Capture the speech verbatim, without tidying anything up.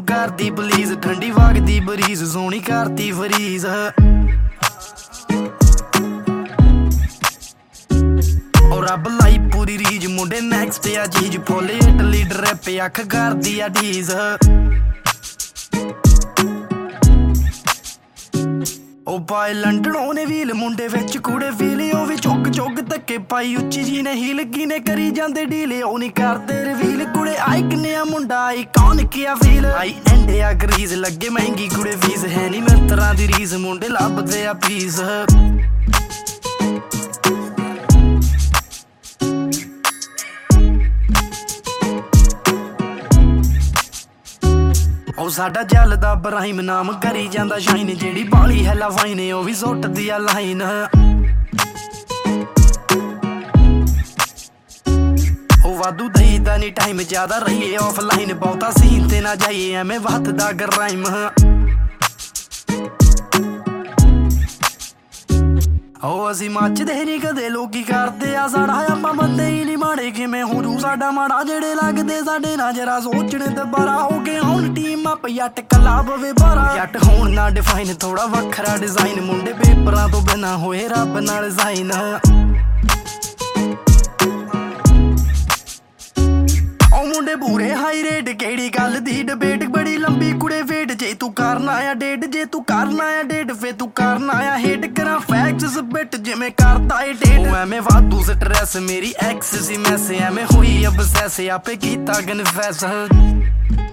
करदी प्लीज ठंडी वगदी बरीज सोहनी करती फरीज और रब लाई पूरी रीज मुंडे नैक्सट आ चीज फुल इटली ड्रिप अख करदी आ ढीज ओ पाए लंडन ओने व्हील मुंडे विच कूड़े फीले ओ भी चुग चुग धक्के पाई उच्ची जी ने हील की ने करी जांदे डीले ओ नहीं करदे रिवील कुड़े आई कन्या मुंडा आई कौन किया फील आई एंडे आ ग्रीज लगे महंगी कुड़े फीस है नहीं मित्रा दी रीस मुंडे लभदे आ पीस ओ साडा जलदा बराहिम नाम करी जांदा शाइन जेड़ी बाली हैला फाइन ओ भी सुटदी आ लाइन ओ वादू दईदा नी टाइम ज्यादा रहिए ऑफलाइन बहुता सीन ते ना जाइए एवें वधदा गराइम ओ असी मचदे नी कदे लोकी करदे आ साड़ा आपां बंदे ही नी माड़े किवें हो जू साडा माड़ा जेड़े लगदे साडे ना जरा सोचने ते बरा हो गए हुण टीम अप जट कला पवे बारा जट होण ना डिफाइन थोड़ा वखरा डिजाइन मुंडे पेपरां तो बिना होए रब नाल साइन मुंडे पूरे हाई रेट केड़ी गल दी डिबेट बड़ी लंबी कुड़े वेट जे तू करना आ डेट जे तू करना आ डेट फे तू करना आ हिट करा फैक्ट्स स्पिट जिवें करदा ए डेट एवें वाधू स्ट्रेस मेरी एक्स सी मैस एवें हुई अबसैस आपे कीता कन्फेस